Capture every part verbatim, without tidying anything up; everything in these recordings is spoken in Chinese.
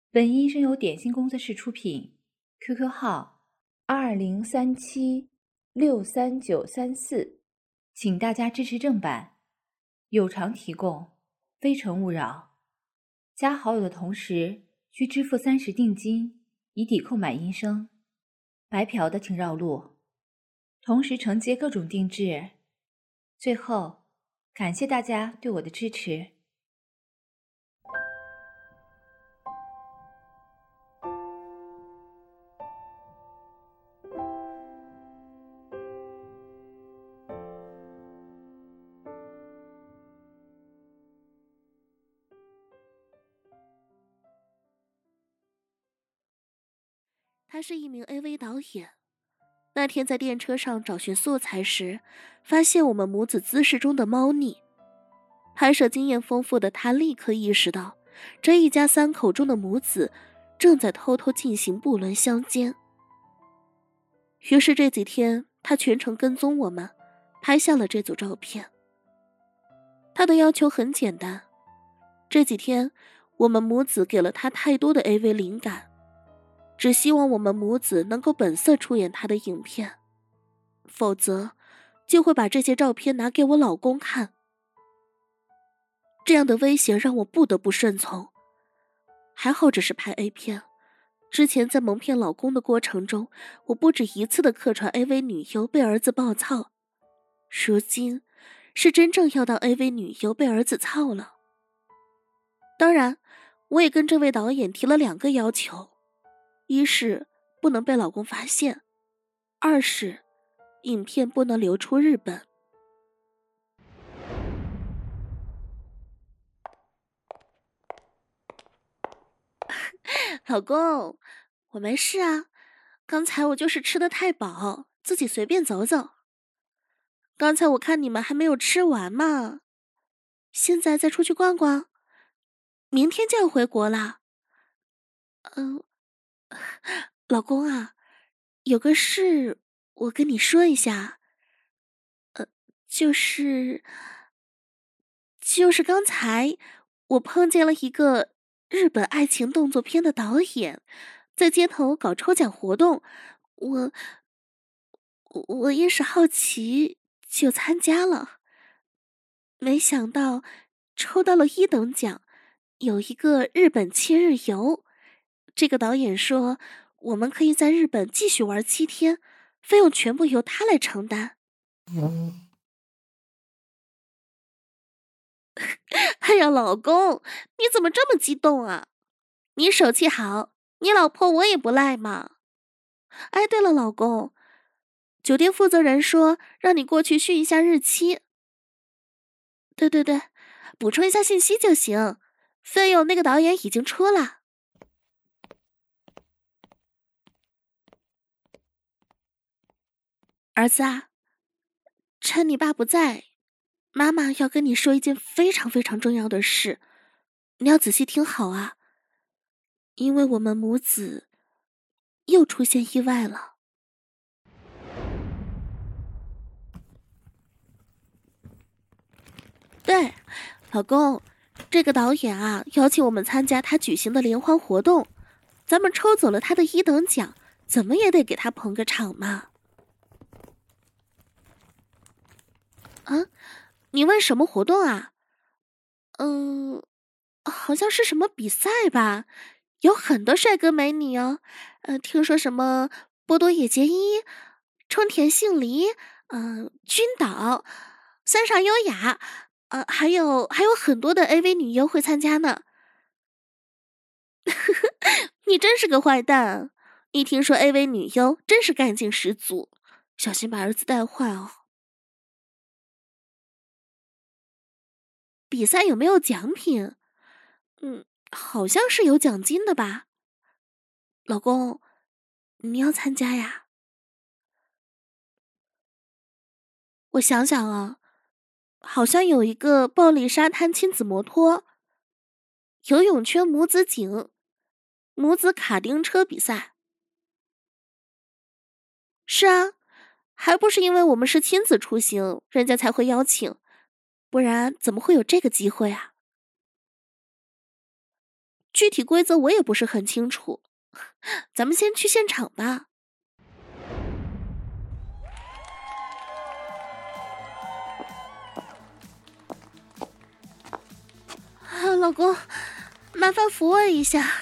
本音声由点心工作室出品 ，Q Q 号二零三七六三九三四，请大家支持正版，有偿提供，非诚勿扰。加好友的同时需支付三十定金，以抵扣买音声。白嫖的请绕路，同时承接各种定制。最后，感谢大家对我的支持。 他是一名 A V 导演。那天在电车上找寻素材时，发现我们母子姿势中的猫腻。拍摄经验丰富的他立刻意识到，这一家三口中的母子正在偷偷进行不伦相奸。于是这几天，他全程跟踪我们，拍下了这组照片。他的要求很简单，这几天我们母子给了他太多的 A V 灵感，只希望我们母子能够本色出演他的影片，否则就会把这些照片拿给我老公看。这样的威胁让我不得不顺从。还好只是拍 A 片，之前在蒙骗老公的过程中，我不止一次的客串 A V 女优被儿子暴操，如今是真正要当 A V 女优被儿子操了。当然，我也跟这位导演提了两个要求，一是不能被老公发现，二是影片不能流出日本。老公，我没事啊，刚才我就是吃得太饱，自己随便走走。刚才我看你们还没有吃完嘛，现在再出去逛逛，明天就要回国了。嗯、呃，老公啊，有个事我跟你说一下，呃，就是就是刚才我碰见了一个日本爱情动作片的导演，在街头搞抽奖活动，我我我一时好奇就参加了，没想到抽到了一等奖，有一个日本七日游。这个导演说，我们可以在日本继续玩七天，费用全部由他来承担。哎呀，老公，你怎么这么激动啊？你手气好，你老婆我也不赖嘛。哎，对了，老公，酒店负责人说让你过去续一下日期。对对对，补充一下信息就行，费用那个导演已经出了。儿子啊，趁你爸不在，妈妈要跟你说一件非常非常重要的事，你要仔细听好啊，因为我们母子又出现意外了。对，老公，这个导演啊，邀请我们参加他举行的联欢活动，咱们抽走了他的一等奖，怎么也得给他捧个场嘛。啊，你问什么活动啊？嗯，好像是什么比赛吧，有很多帅哥美女哦。呃，听说什么波多野结衣、冲田杏梨，嗯、呃，君岛、三上优雅，呃，还有还有很多的 A V 女优会参加呢。你真是个坏蛋！一听说 A V 女优，真是干劲十足，小心把儿子带坏哦。比赛有没有奖品？嗯，好像是有奖金的吧。老公，你要参加呀？我想想啊，好像有一个暴力沙滩亲子摩托、游泳圈母子井、母子卡丁车比赛。是啊，还不是因为我们是亲子出行，人家才会邀请，不然怎么会有这个机会啊？ 具体规则我也不是很清楚。咱们先去现场吧。啊，老公，麻烦扶我一下。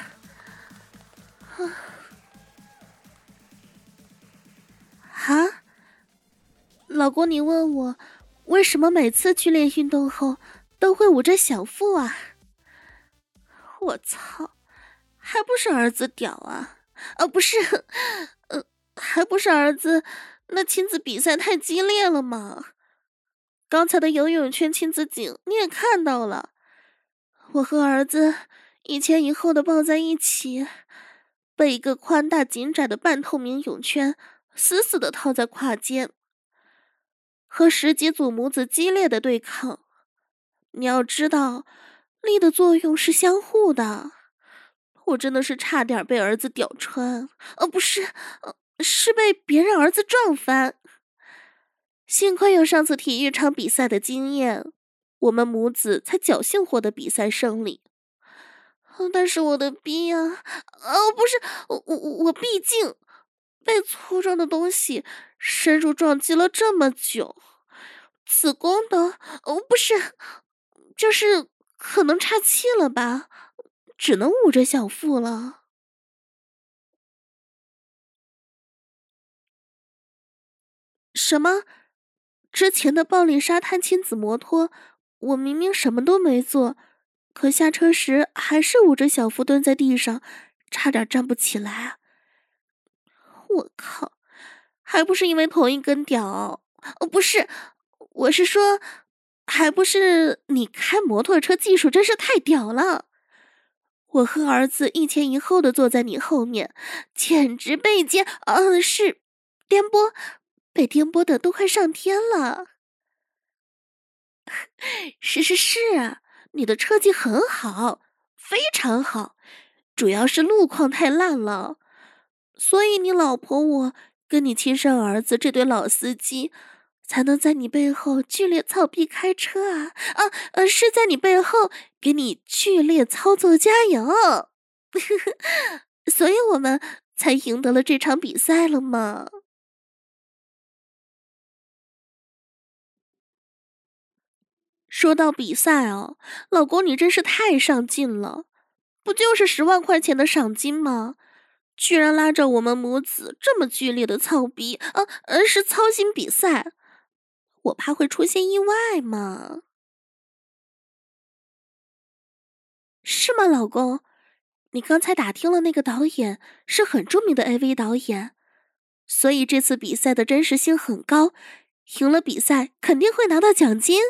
啊，老公，你问我为什么每次剧烈运动后都会捂着小腹啊？我操，还不是儿子屌啊！啊，不是，呃，还不是儿子那亲子比赛太激烈了吗？刚才的游泳圈亲子井你也看到了，我和儿子一前一后的抱在一起，被一个宽大紧窄的半透明泳圈死死的套在胯间，和十几组母子激烈的对抗。你要知道，力的作用是相互的。我真的是差点被儿子屌穿，呃，不是，呃，是被别人儿子撞翻。幸亏有上次体育场比赛的经验，我们母子才侥幸获得比赛胜利。但是我的逼啊，哦，不是，我我我毕竟被粗壮的东西深入撞击了这么久，子宫的，哦，不是，就是可能岔气了吧，只能捂着小腹了。什么？之前的暴力沙滩亲子摩托，我明明什么都没做，可下车时还是捂着小腹蹲在地上，差点站不起来。我靠，还不是因为同一根屌？哦，不是，我是说，还不是你开摩托车技术真是太屌了。我和儿子一前一后的坐在你后面，简直被颠，呃，是颠簸，被颠簸的都快上天了。是是是啊，你的车技很好，非常好，主要是路况太烂了，所以你老婆我跟你亲生儿子这对老司机才能在你背后剧烈操逼开车啊啊呃，是在你背后给你剧烈操作加油，所以我们才赢得了这场比赛了嘛。说到比赛哦，老公你真是太上进了，不就是十万块钱的赏金吗？居然拉着我们母子这么剧烈的操逼，呃呃，是操心比赛，我怕会出现意外嘛。是吗，老公？你刚才打听了那个导演是很著名的 A V 导演，所以这次比赛的真实性很高，赢了比赛肯定会拿到奖金。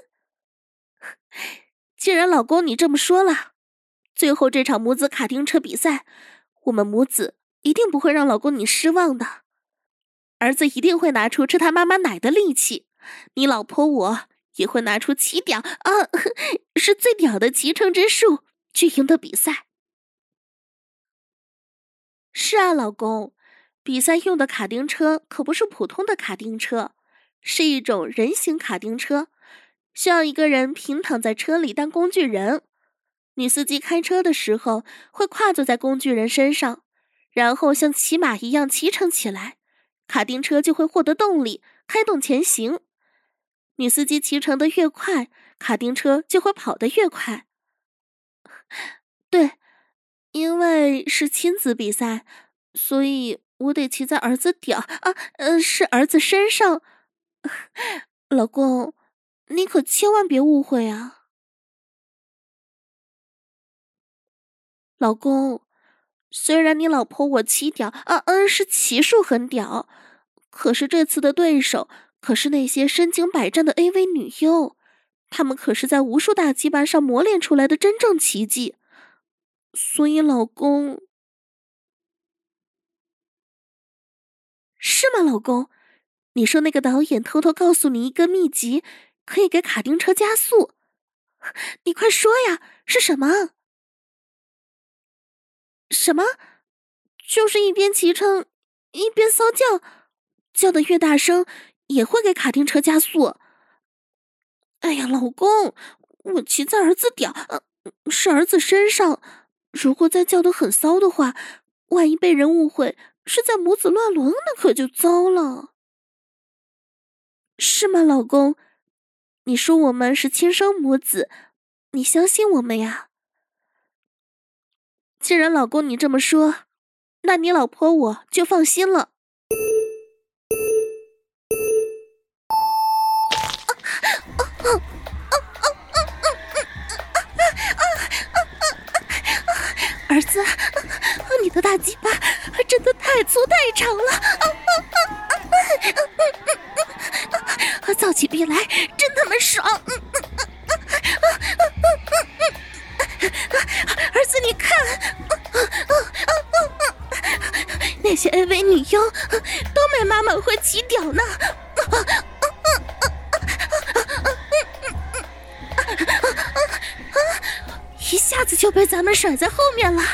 既然老公你这么说了，最后这场母子卡丁车比赛，我们母子一定不会让老公你失望的。儿子一定会拿出吃他妈妈奶的力气，你老婆我也会拿出骑屌啊，是最屌的骑乘之术去赢得比赛。是啊，老公，比赛用的卡丁车可不是普通的卡丁车，是一种人形卡丁车，需要一个人平躺在车里当工具人。女司机开车的时候会跨坐在工具人身上，然后像骑马一样骑乘起来，卡丁车就会获得动力，开动前行。女司机骑乘的越快，卡丁车就会跑得越快。对，因为是亲子比赛，所以我得骑在儿子屌啊，呃，是儿子身上。老公，你可千万别误会啊。老公，虽然你老婆我骑屌啊，嗯，是骑术很屌，可是这次的对手可是那些身经百战的 A V 女优，她们可是在无数大鸡巴上磨练出来的真正奇迹。所以老公，是吗？老公，你说那个导演偷偷告诉你一个秘籍，可以给卡丁车加速，你快说呀，是什么？什么？就是一边骑乘一边骚叫，叫得越大声也会给卡丁车加速。哎呀，老公，我骑在儿子屌，呃，是儿子身上， 如果再叫得很骚的话，万一被人误会是在母子乱伦，那可就糟了。是吗，老公？你说我们是亲生母子，你相信我们呀？既然老公你这么说，那你老婆我就放心了。儿子，你的大鸡巴真的太粗太长了，造起逼来真他妈爽！儿子，你看，那些 A V 女优都没妈妈会起屌呢。一下子就被咱们甩在后面了。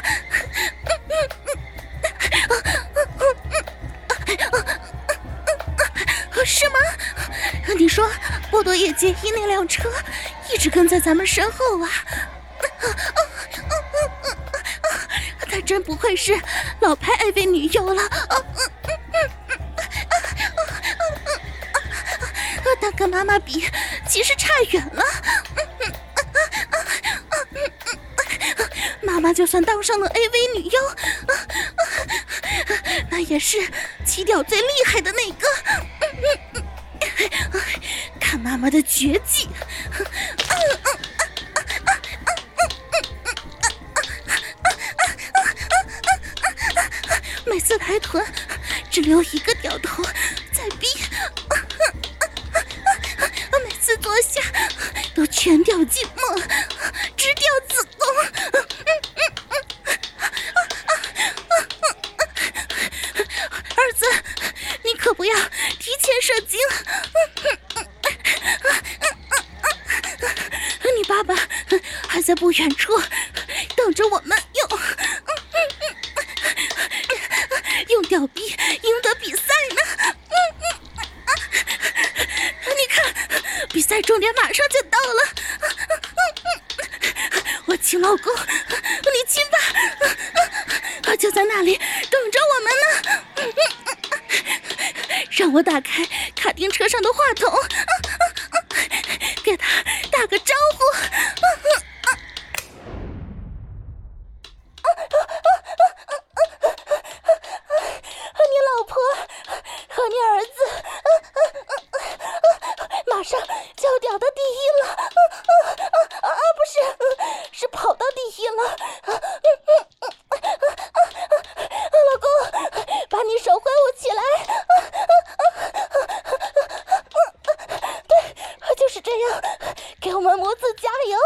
是吗？你说波多野结衣那辆车一直跟在咱们身后啊？她真不愧是老牌 A V 女优了。她跟妈妈比其实差远了。妈妈就算当上了 A V 女优，那也是起屌最厉害的那个。看妈妈的绝技！每次抬臀只留一个屌头在逼，每次坐下都全掉静脉，直掉子宫。儿子，你可不要提前射精。你爸爸还在不远处等着我们用用吊逼赢得比赛呢。你看，比赛终点马上就到了。我亲老公，你亲吧，就在那里等着我们呢。让我打开卡丁车上的话筒，给他打个招呼。你老婆和你儿子马上就要掉到第一了，啊，不是，是跑到第一了。老公，把你手挥舞起来。对，就是这样，给我们母子加油。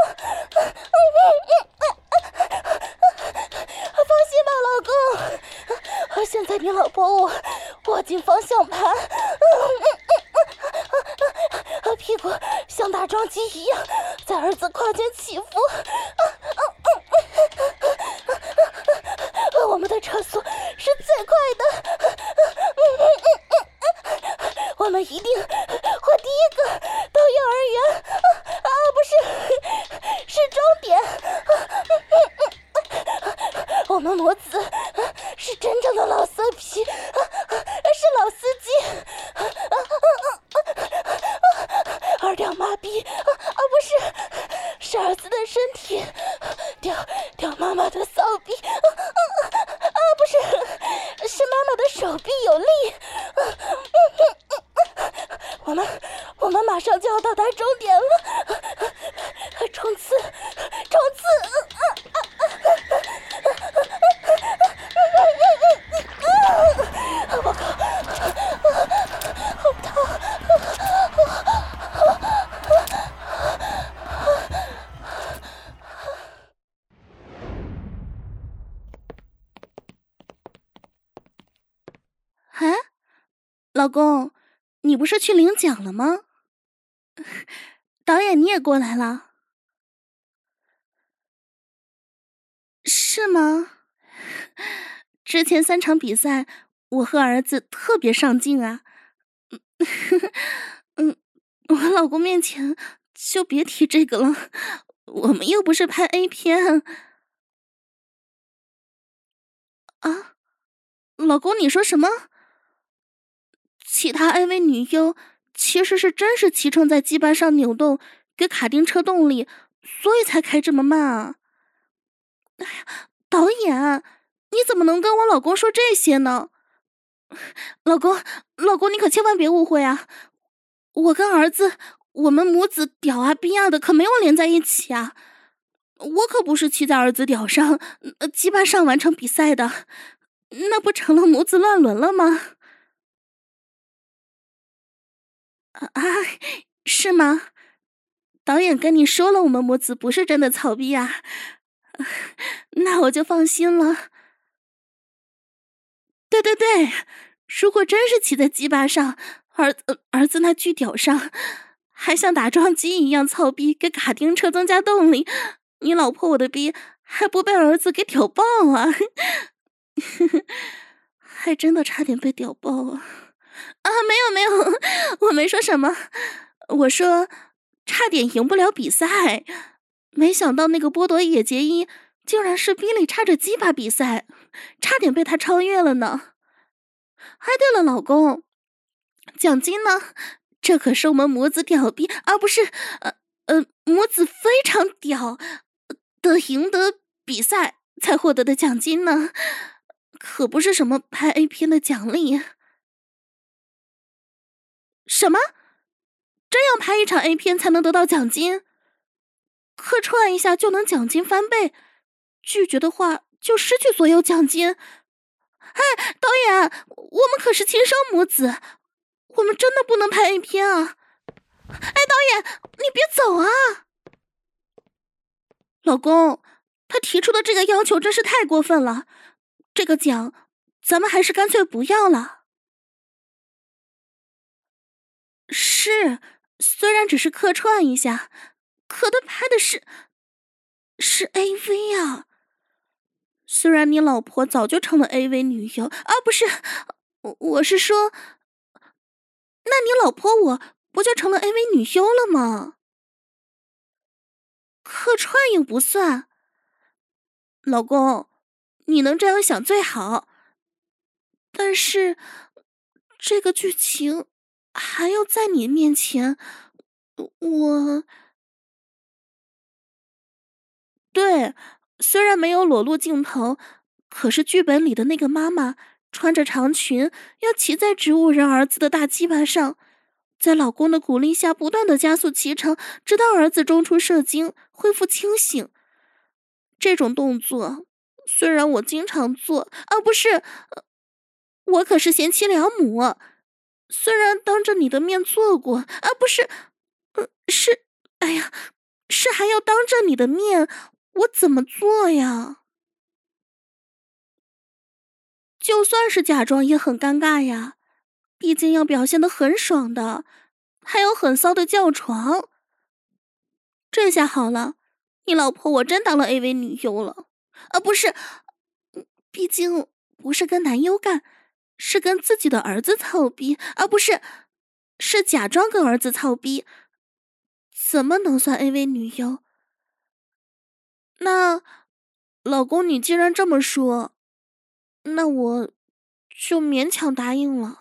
放心吧，老公，现在你老婆我握紧方向盘，屁股像打桩机一样在儿子胯间起伏。我们的车速是最快的，我们一定会第一个到幼儿园，啊，不是，是终点。我们母子是真正的老色批，是老司机。二两麻痹，啊，不是，是儿子的身体掉掉妈妈的骚逼，啊，不是，是妈妈的手臂有力。我们我们马上就要到达终点了，冲刺冲刺！我靠，好疼！啊，老公，你不是去领奖了吗？导演，你也过来了？是吗？之前三场比赛，我和儿子特别上镜啊。嗯，我老公面前就别提这个了，我们又不是拍 A 片。 啊，老公，你说什么？其他 A V 女优其实是真是骑乘在鸡巴上扭动，给卡丁车动力，所以才开这么慢啊！哎呀，导演，你怎么能跟我老公说这些呢？老公，老公，你可千万别误会啊！我跟儿子，我们母子屌啊逼啊的，可没有连在一起啊！我可不是骑在儿子屌上，呃，鸡巴上完成比赛的，那不成了母子乱伦了吗？啊，是吗？导演跟你说了，我们母子不是真的草逼啊，那我就放心了。对对对，如果真是骑在鸡巴上，儿子、呃、儿子那巨屌上，还像打桩机一样操逼，给卡丁车增加动力，你老婆我的逼还不被儿子给屌爆啊？还真的差点被屌爆啊！啊，没有没有，我没说什么，我说差点赢不了比赛，没想到那个波多野结衣竟然是比利插着鸡巴比赛，差点被他超越了呢。哎，对了，老公，奖金呢？这可是我们母子屌逼，而、啊、不是呃呃母子非常屌的赢得比赛才获得的奖金呢，可不是什么拍 A 片的奖励。什么？真要拍一场 A 片才能得到奖金？客串一下就能奖金翻倍，拒绝的话就失去所有奖金。哎，导演，我们可是亲生母子，我们真的不能拍 A 片啊！哎，导演，你别走啊！老公，他提出的这个要求真是太过分了，这个奖咱们还是干脆不要了。是，虽然只是客串一下，可他拍的是是 A V 啊。虽然你老婆早就成了 A V 女优啊，不是，我我是说，那你老婆我不就成了 A V 女优了吗？客串又不算。老公，你能这样想最好，但是这个剧情还要在你面前，我对，虽然没有裸露镜头，可是剧本里的那个妈妈穿着长裙，要骑在植物人儿子的大鸡巴上，在老公的鼓励下不断的加速骑乘，直到儿子中出射精，恢复清醒。这种动作虽然我经常做，啊不是，呃、我可是贤妻良母，虽然当着你的面做过，啊不是，呃、是，哎呀，是还要当着你的面，我怎么做呀？就算是假装也很尴尬呀，毕竟要表现得很爽的，还有很骚的叫床。这下好了，你老婆我真当了 A V 女优了。啊，不是，毕竟不是跟男优干，是跟自己的儿子操逼，啊不是，是假装跟儿子操逼，怎么能算 A V 女优？那老公，你既然这么说，那我就勉强答应了。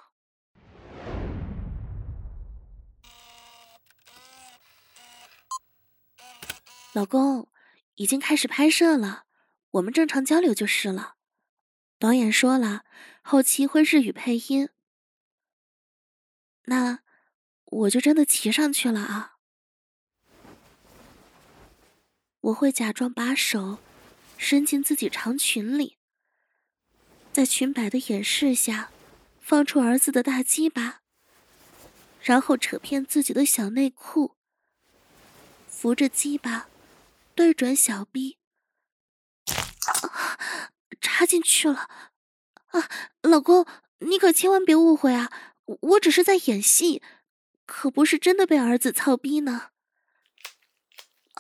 老公，已经开始拍摄了，我们正常交流就是了。导演说了，后期会日语配音。那我就真的骑上去了啊！我会假装把手伸进自己长裙里，在裙摆的掩饰下，放出儿子的大鸡巴，然后扯偏自己的小内裤，扶着鸡巴，对准小臂，啊，插进去了！啊，老公，你可千万别误会啊，我只是在演戏，可不是真的被儿子操逼呢。啊，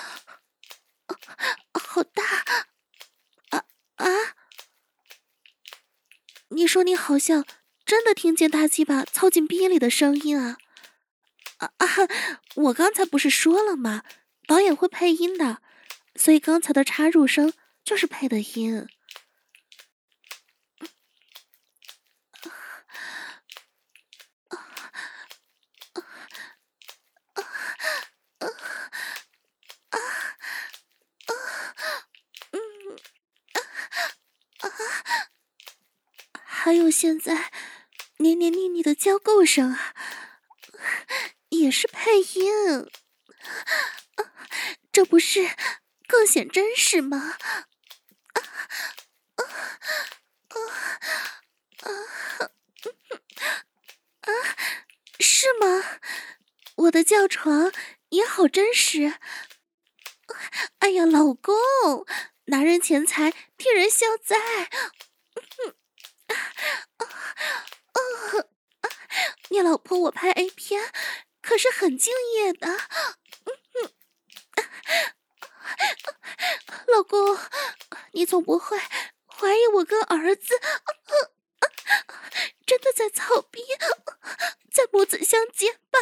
好大！啊啊！你说你好像真的听见大鸡巴操进逼里的声音啊？啊啊！我刚才不是说了吗？导演会配音的，所以刚才的插入声就是配的音。 还有现在黏黏腻腻的交媾声啊，也是配音，这不是更显真实吗？啊，是吗？我的叫床也好真实。哎呀，老公，拿人钱财替人消灾。你老婆我拍 A 片可是很敬业的。老公，你总不会怀疑我跟儿子真的在操逼，在母子相见吧？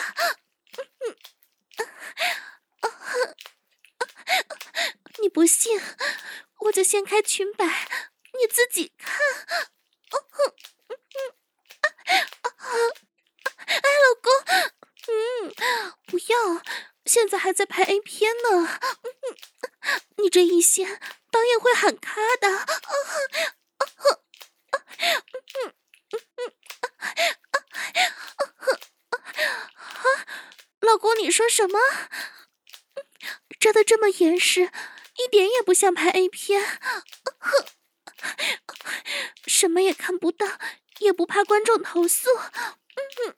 你不信，我就掀开裙摆，你自己看。哎，老公，嗯，不要，现在还在拍 A 片呢。你这一掀，导演会喊咔的。老公，你说什么？遮得这么严实，一点也不像拍 A 片，什么也看不到，也不怕观众投诉。嗯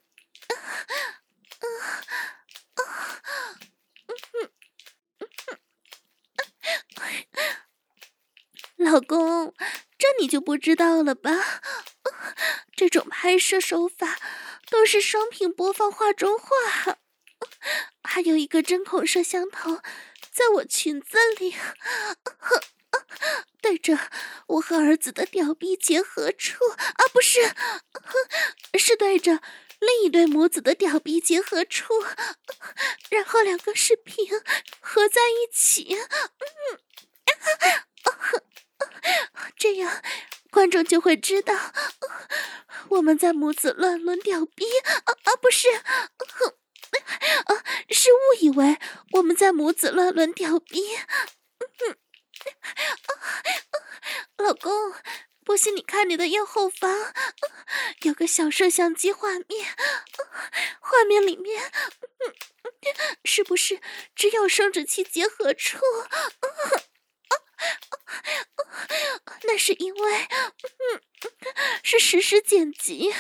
老公，这你就不知道了吧？这种拍摄手法都是双屏播放画中画，还有一个针孔摄像头在我裙子里，对着我和儿子的屌逼结合处啊，不是，是对着另一对母子的屌逼结合处，然后两个视频合在一起。这样观众就会知道我们在母子乱伦屌逼啊啊，不是，啊，是误以为我们在母子乱伦屌逼。老公，不信你看你的右后方，有个小摄像机画面，画面里面是不是只有生殖器结合处？那是因为是实时剪辑。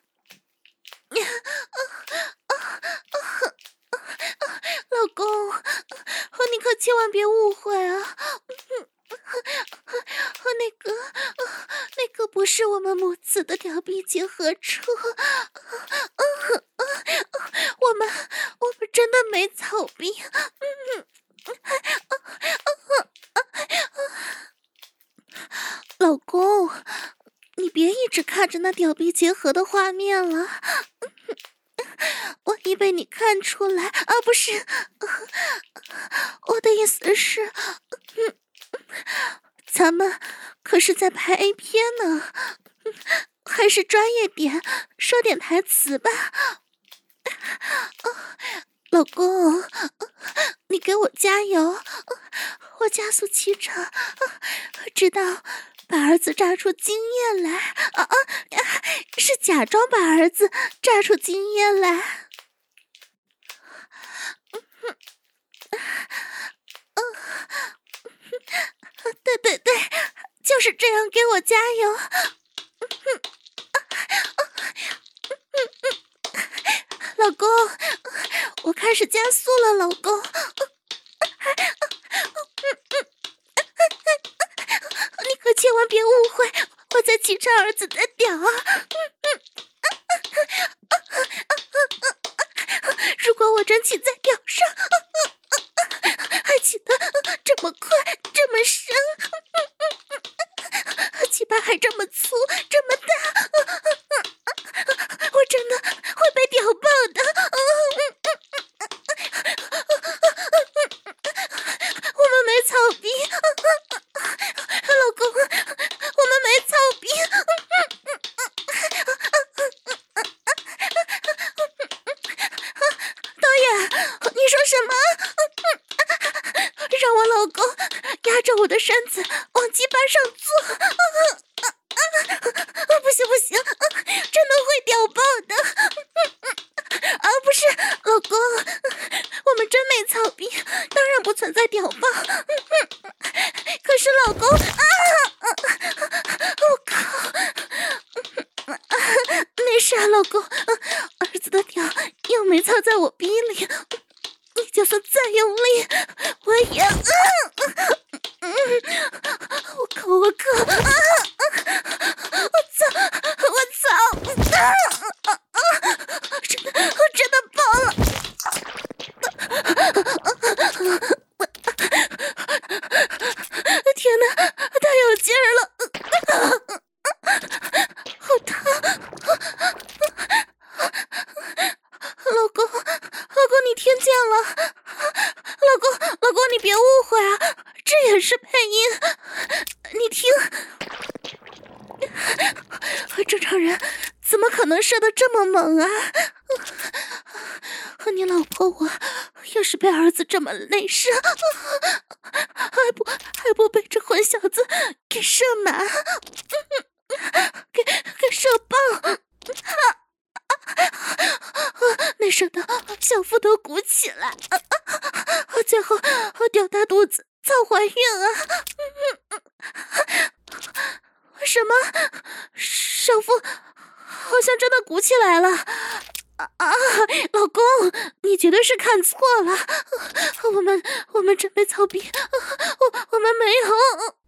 老公，你可千万别误会啊！那个，那个不是我们母子的屌逼结合处，我们，我们真的没草逼。老公，你别一直看着那屌逼结合的画面了，万一被你看出来啊！不是，我的意思是，咱们可是在拍 A 片呢，还是专业点，说点台词吧。老公，你给我加油，我加速启程，直到把儿子炸出精液来。啊啊，是假装把儿子炸出精液来。对对对，就是这样，给我加油。老公，我开始加速了，老公。你可千万别误会，我在骑着儿子的屌啊！如果我真骑在屌上，还骑得这么快，这么深，鸡巴还这么粗，这么大，我真的会被屌爆的。我们没草逼，老公，我们没草逼。导演，你说什么？让我老公压着我的身子往鸡巴上坐。不行不行， 老公，儿子的屌又没插在我逼里，你就算再用力，我也……嗯，我靠，我靠，我操，我操，真真的爆了！天哪，太有劲儿了！好疼！老公，老公，你听见了？老公，老公，你别误会啊，这也是配音。你听，正常人怎么可能射得这么猛啊？和你老婆我要是被儿子这么内射，还不还不被这混小子给射满，给给射爆！内射的小腹都鼓起来，最后掉大肚子，早怀孕啊！什么？小腹好像真的鼓起来了啊！老公，你绝对是看错了，我们我们准备操逼，我我们没有。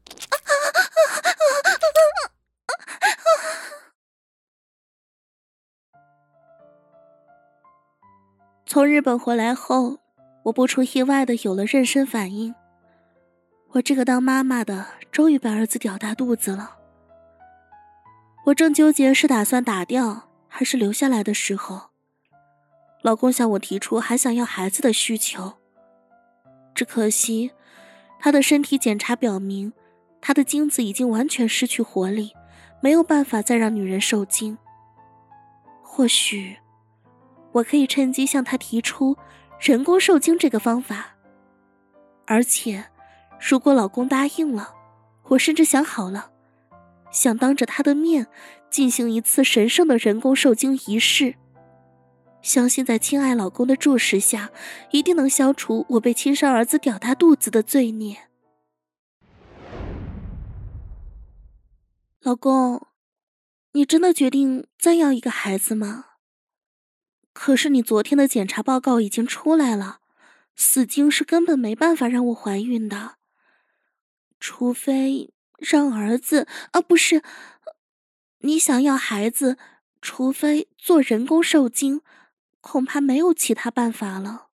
从日本回来后，我不出意外的有了妊娠反应。我这个当妈妈的终于被儿子屌大肚子了。我正纠结是打算打掉还是留下来的时候，老公向我提出还想要孩子的需求。只可惜他的身体检查表明，他的精子已经完全失去活力，没有办法再让女人受精。或许我可以趁机向他提出人工受精这个方法，而且如果老公答应了，我甚至想好了，想当着他的面进行一次神圣的人工受精仪式。相信在亲爱老公的注视下，一定能消除我被亲生儿子屌大肚子的罪孽。老公，你真的决定再要一个孩子吗？可是你昨天的检查报告已经出来了，死精是根本没办法让我怀孕的。除非让儿子，啊不是，你想要孩子，除非做人工受精，恐怕没有其他办法了。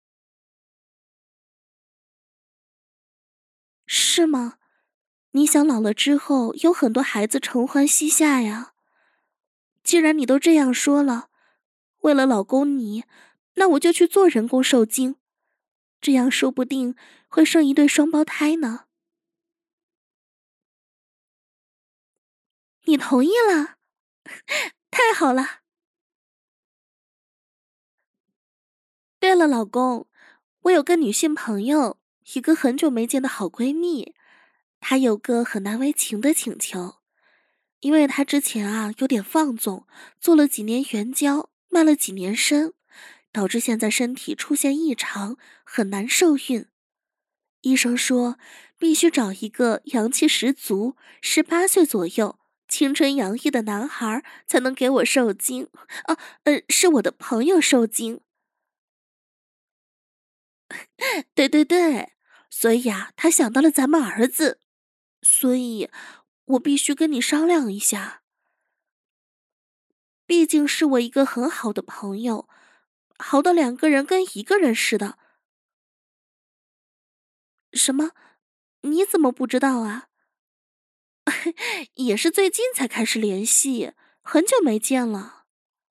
是吗？你想老了之后有很多孩子承欢膝下呀？既然你都这样说了，为了老公你，那我就去做人工受精，这样说不定会生一对双胞胎呢。你同意了？太好了。对了，老公，我有个女性朋友，一个很久没见的好闺蜜，她有个很难为情的请求。因为她之前啊有点放纵，做了几年援交，卖了几年身，导致现在身体出现异常，很难受孕。医生说必须找一个阳气十足、十八岁左右、青春洋溢的男孩才能给我受精。啊，呃，是我的朋友受精。对对对，所以啊，他想到了咱们儿子，所以我必须跟你商量一下。毕竟是我一个很好的朋友，好的两个人跟一个人似的。什么？你怎么不知道啊？也是最近才开始联系，很久没见了。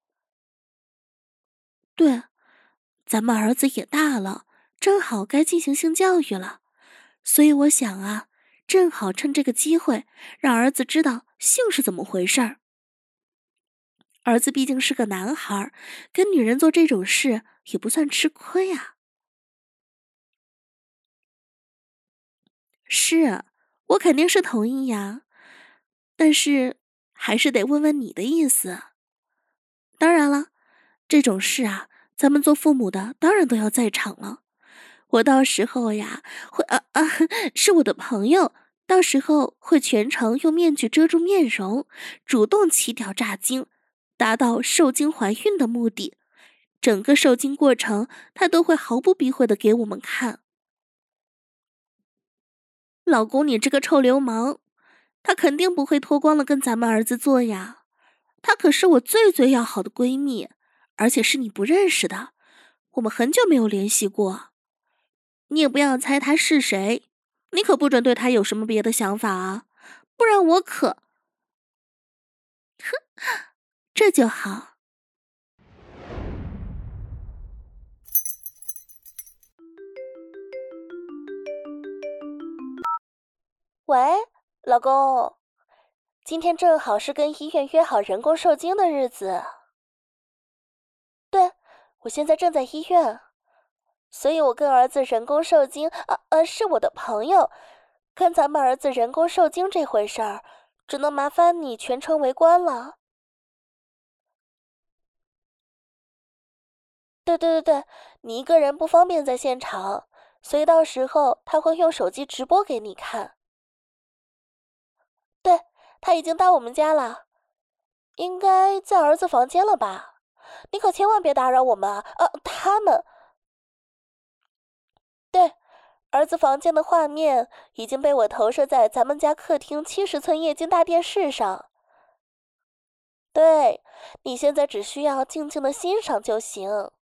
对，咱们儿子也大了，正好该进行性教育了，所以我想啊，正好趁这个机会让儿子知道性是怎么回事儿。儿子毕竟是个男孩，跟女人做这种事也不算吃亏啊。是，我肯定是同意呀，但是还是得问问你的意思。当然了，这种事啊，咱们做父母的当然都要在场了。我到时候呀，会啊啊，是我的朋友，到时候会全程用面具遮住面容，主动起屌炸精， 达到受精怀孕的目的。整个受精过程，她都会毫不避讳的给我们看。老公，你这个臭流氓，她肯定不会脱光了跟咱们儿子做呀。她可是我最最要好的闺蜜，而且是你不认识的，我们很久没有联系过。你也不要猜她是谁，你可不准对她有什么别的想法啊，不然我可……哼，这就好。 喂，老公，今天正好是跟医院约好人工受精的日子。对，我现在正在医院，所以我跟儿子人工受精，啊呃，是我的朋友，跟咱们儿子人工受精这回事儿，只能麻烦你全程围观了。对对对对，你一个人不方便在现场，所以到时候他会用手机直播给你看。对，他已经到我们家了，应该在儿子房间了吧？你可千万别打扰我们啊！呃，他们。对，儿子房间的画面已经被我投射在咱们家客厅七十寸液晶大电视上。对，你现在只需要静静的欣赏就行。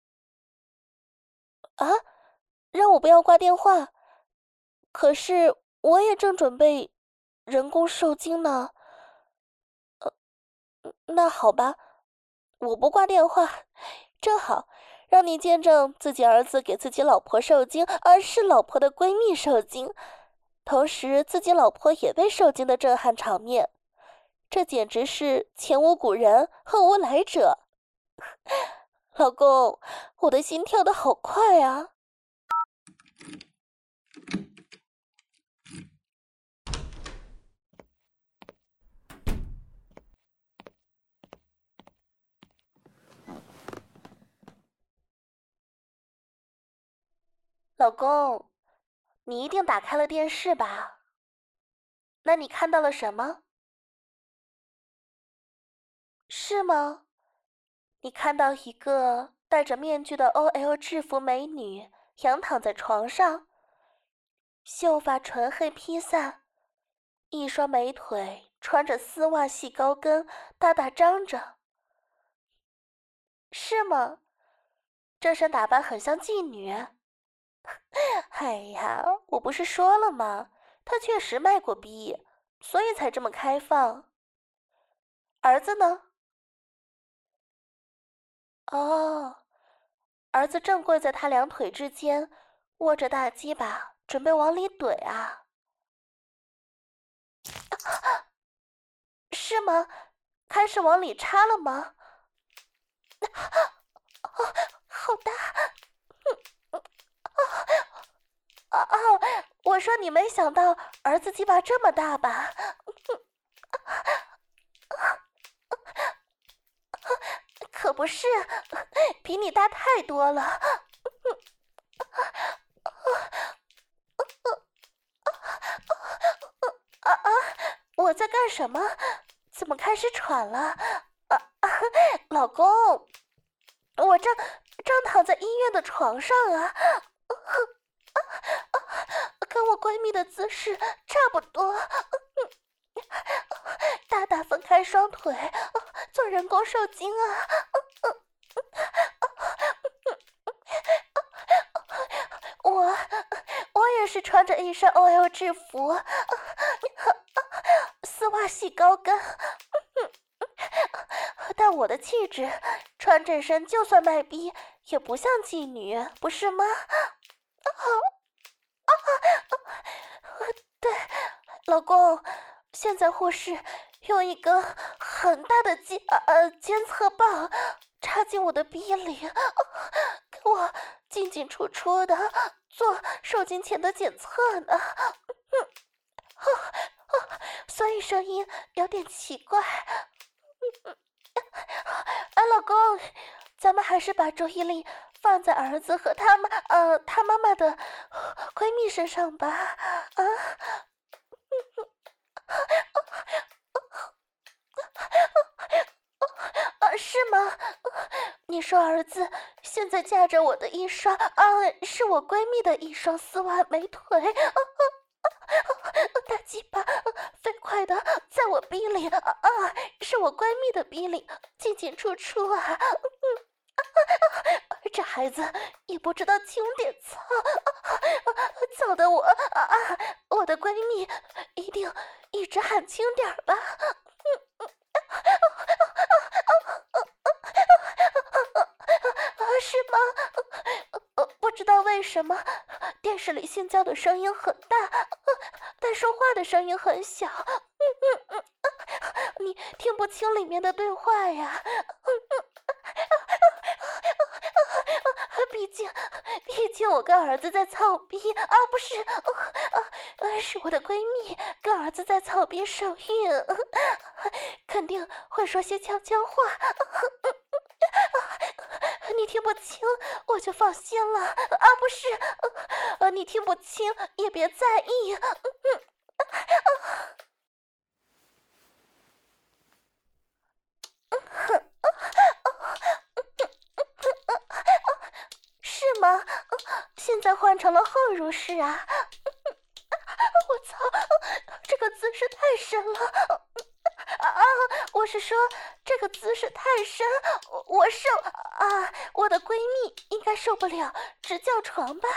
啊，让我不要挂电话。可是我也正准备人工受精呢。呃，那好吧，我不挂电话，正好让你见证自己儿子给自己老婆受精，而是老婆的闺蜜受精，同时自己老婆也被受精的震撼场面，这简直是前无古人后无来者。老公，我的心跳得好快啊！老公，你一定打开了电视吧？那你看到了什么？是吗？你看到一个戴着面具的 O L 制服美女仰躺在床上，秀发纯黑披散，一双美腿穿着丝袜细高跟大大张着，是吗？这身打扮很像妓女。哎呀，我不是说了吗？她确实卖过逼，所以才这么开放。儿子呢？哦，儿子正跪在他两腿之间，握着大鸡巴，准备往里怼啊。是吗？开始往里插了吗？哦，好大！啊啊！我说你没想到儿子鸡巴这么大吧？可不是，比你大太多了。啊啊！我在干什么？怎么开始喘了？啊啊！老公，我正正躺在医院的床上啊，跟我闺蜜的姿势差不多。大大分开双腿，做人工受精啊！我我也是穿着一身 O L 制服，丝袜系高跟，但我的气质穿这身就算卖逼也不像妓女，不是吗？对，老公，现在护士用一个很大的监呃监测棒插进我的逼里，给我进进出出的做受精前的检测呢。所以声音有点奇怪。哎，老公，咱们还是把注意力放在儿子和他妈呃他妈妈的闺蜜身上吧。啊。啊， 说儿子现在架着我的一双啊，是我闺蜜的一双丝袜美腿，啊啊啊、大鸡巴飞快的在我逼里啊啊，是我闺蜜的逼里进进出出啊，嗯啊啊、这孩子也不知道轻点操，啊啊、操的我啊啊，我的闺蜜一定一直喊轻点吧。是吗？呃，不知道为什么电视里性交的声音很大，但说话的声音很小。嗯嗯嗯，你听不清里面的对话呀。嗯嗯，毕竟，毕竟我跟儿子在操逼啊，不是，啊，是我的闺蜜跟儿子在操逼受孕，肯定会说些悄悄话。你听不清我就放心了啊，不是，呃，你听不清也别在意。嗯是吗？现在换成了后入式啊！我操，这个姿势太深了！啊，我是说这个姿势太深，我我受啊，我的闺蜜应该受不了，直叫床吧。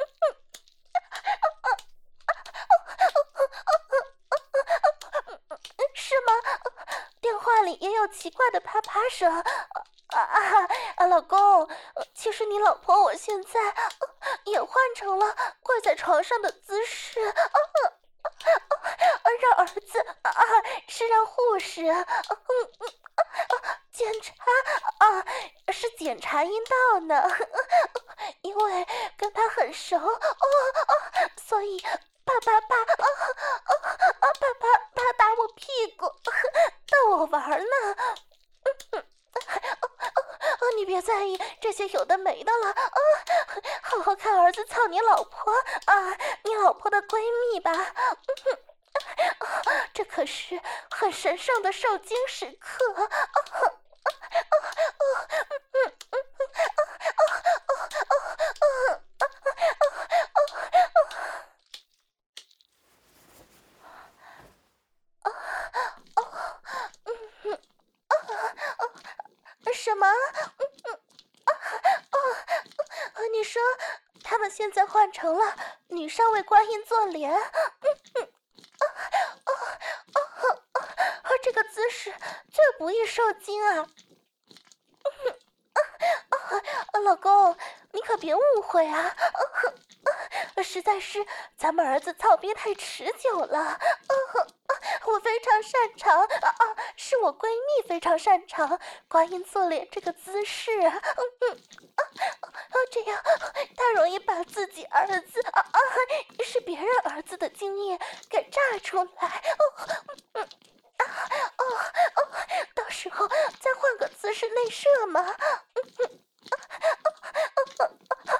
是吗？电话里也有奇怪的啪啪声。啊啊啊！老公，其实你老婆我现在也换成了跪在床上的姿势。啊让儿子啊，是让护士嗯嗯检查啊，是检查阴道呢，因为跟他很熟哦哦，所以啪啪啪啊啊啊啪啪啪打我屁股，逗我玩呢。嗯嗯。啊，你别在意这些有的没的了啊！好好看儿子操你老婆啊，你老婆的闺蜜吧。嗯啊、这可是很神圣的受精时刻。啊啊啊啊嗯嗯什么？嗯嗯啊啊！你说他们现在换成了女上位观音坐莲？嗯嗯啊啊啊啊！这个姿势最不易受精啊！嗯啊啊！老公，你可别误会啊！啊，实在是咱们儿子操逼太持久了。啊我非常擅长啊啊！是我闺蜜非常擅长观音坐莲这个姿势，嗯嗯啊啊，这样她容易把自己儿子啊啊是别人儿子的精液给炸出来，哦嗯啊哦哦，到时候再换个姿势内射嘛，嗯嗯啊啊啊啊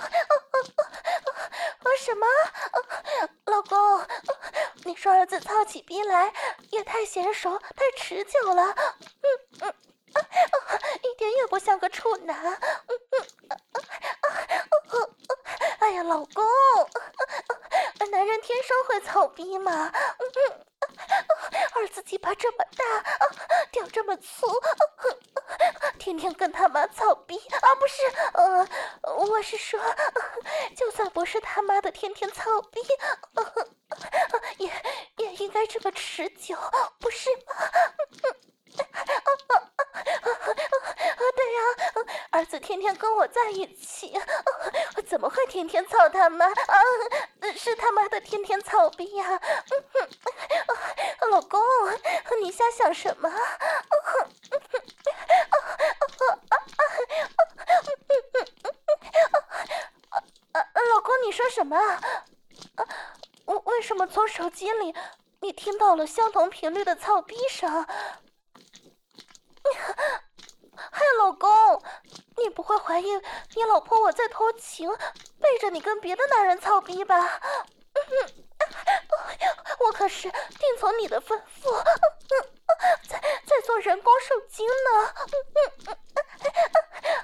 啊什么？老公，你说儿子操起逼来也太娴熟太持久了，嗯嗯啊啊，一点也不像个处男，嗯嗯啊啊啊！哎呀，老公，男人天生会操逼嘛，嗯嗯，儿子鸡巴这么大，屌这么粗，天天跟他妈操逼啊！不是，呃，我是说，就算不是他妈的天天操逼，也也应该这么持久，不是吗？对呀，儿子天天跟我在一起，怎么会天天操他妈啊？是他妈的天天操逼呀！老公，你瞎想什么？老公，你说什么？为为什么从手机里你听到了相同频率的操逼声？嗨，老公，你不会怀疑你老婆我在偷情，背着你跟别的男人操逼吧？我可是听从你的吩咐，在在做人工受精呢。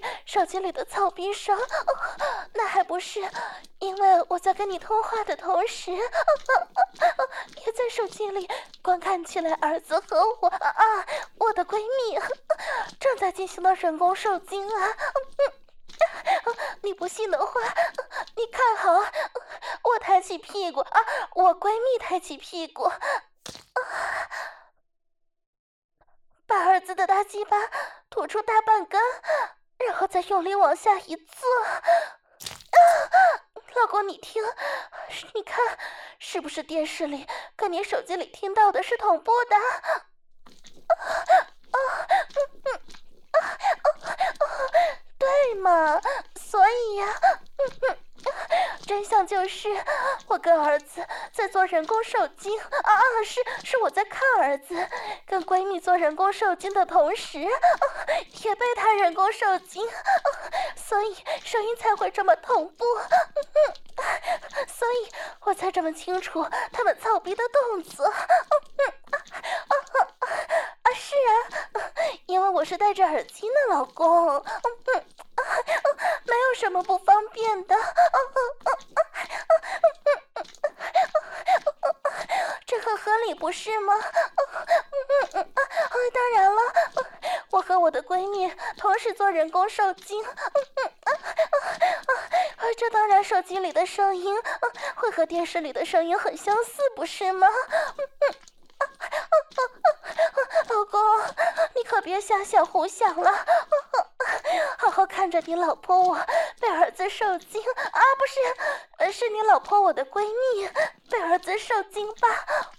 手机里的草逼声，那还不是因为我在跟你通话的同时，也在手机里观看起来儿子和我啊，我的闺蜜正在进行的人工受精啊！你不信的话，你看好，我抬起屁股啊，我闺蜜抬起屁股。把儿子的大鸡巴吐出大半根，然后再用力往下一坐。啊，老公，你听，你看，是不是电视里跟你手机里听到的是同步的？啊啊嗯啊啊啊！对嘛，所以呀、啊嗯，真相就是我跟儿子在做人工受精啊，是是我在看儿子跟闺蜜做人工受精的同时，啊、也被他人工受精，啊、所以声音才会这么同步，嗯、所以我才这么清楚他们操逼的动作。嗯啊啊啊啊！是啊，因为我是戴着耳机呢，老公。嗯嗯啊啊，没有什么不方便的。啊啊啊啊啊啊啊！这很合理，不是吗？嗯嗯嗯啊啊！当然了，我和我的闺蜜同时做人工受精。嗯嗯啊啊啊！这当然，手机里的声音会和电视里的声音很相似，不是吗？嗯嗯。老公，你可别瞎想胡想了，好好看着你老婆我被儿子受精啊，不是，是你老婆我的闺蜜被儿子受精吧？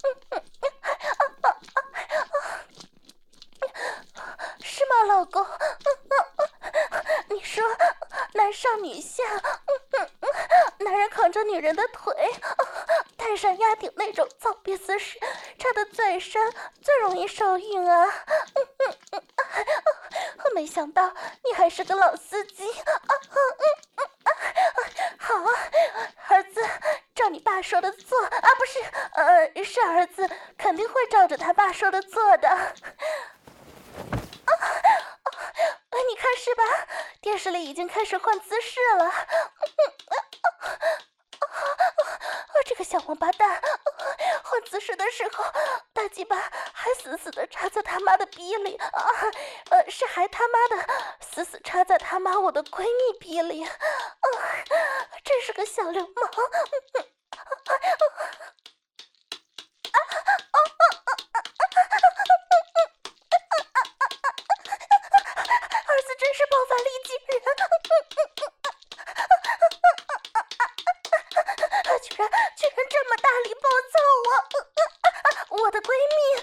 是吗，老公？你说男上女下，男人扛着女人的腿，泰山压顶那种操逼姿势，插得最深，最容易受孕啊！嗯嗯嗯啊、没想到你还是个老司机啊！嗯嗯啊！好啊，儿子，照你爸说的做啊！不是，呃，是儿子肯定会照着他爸说的做的。啊啊！你看是吧？电视里已经开始换姿势了。嗯啊啊！这个小王八蛋，换姿势的时候，大鸡巴还死死的插在他妈的逼里啊！呃，是还他妈的死死插在他妈我的闺蜜逼里啊！真是个小流氓！儿子真是爆发力惊人！居然居然这么大力暴揍我！我的闺蜜！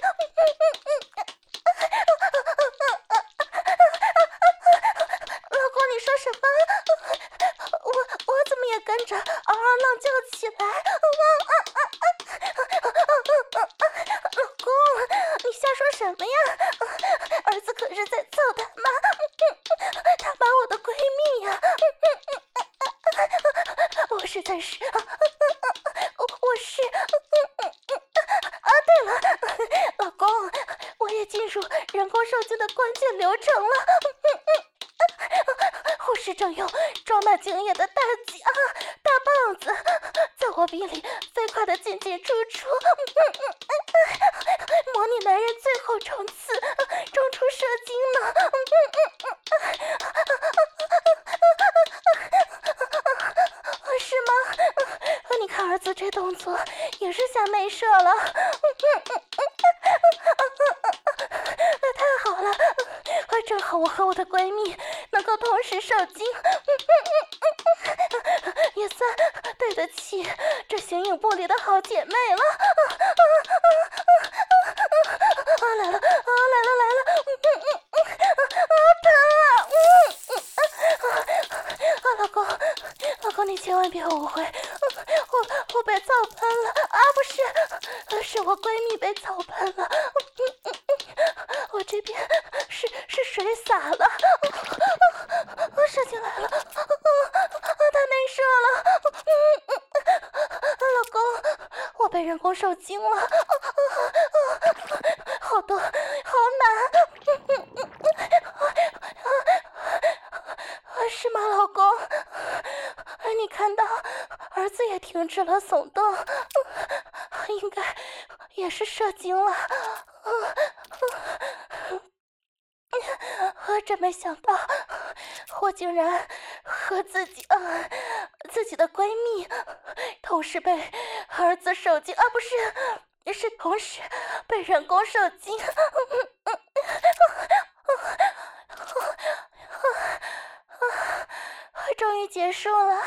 老公，你说什么？我我怎么也跟着嗷嗷浪叫起来？老公，你瞎说什么呀？儿子可是在操他妈，他妈我的闺蜜呀！我实在是，我是，啊，对了，老公，我也进入人工受精的关键流程了。护士正用装满精液的大鸡啊大棒子在我逼里飞快的进进出出，模拟男人最后冲刺冲出射精呢。是吗？你看儿子这动作也是下内射了。那太好了，正好我和我的闺蜜能够同时受精，也算对得起这形影不离的好姐妹了。啊，来了，啊，来了来了，啊，疼啊！啊，老公，老公，你千万别误会，我我被草喷了啊！不是，是我闺蜜被草喷了。我这边是是水洒了，射进来了，太内射了，老公，我被人工受精了，好多，好难， 停止了耸动，应该也是射精了。我真没想到，我竟然和自己啊自己的闺蜜同时被儿子受精啊，不是，是同时被人工受精。终于结束了，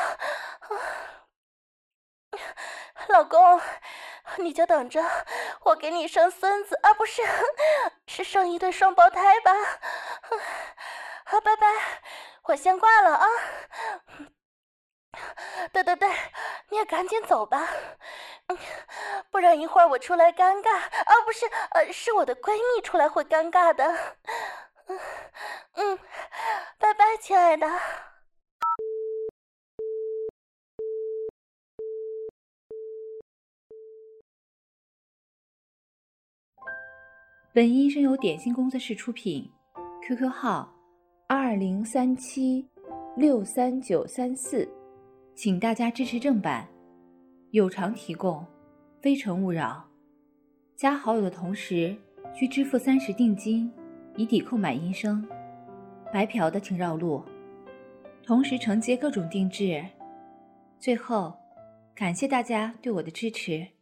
老公，你就等着我给你生孙子啊，不是，是生一对双胞胎吧？好，拜拜，我先挂了啊。对对对，你也赶紧走吧，不然一会儿我出来尴尬啊，不是，呃，是我的闺蜜出来会尴尬的。嗯，拜拜，亲爱的。 本音声由点心工作室出品 ，Q Q 号二零三七六三九三四，请大家支持正版，有偿提供，非诚勿扰。加好友的同时需支付三十定金，以抵扣买音声。白嫖的请绕路，同时承接各种定制。最后，感谢大家对我的支持。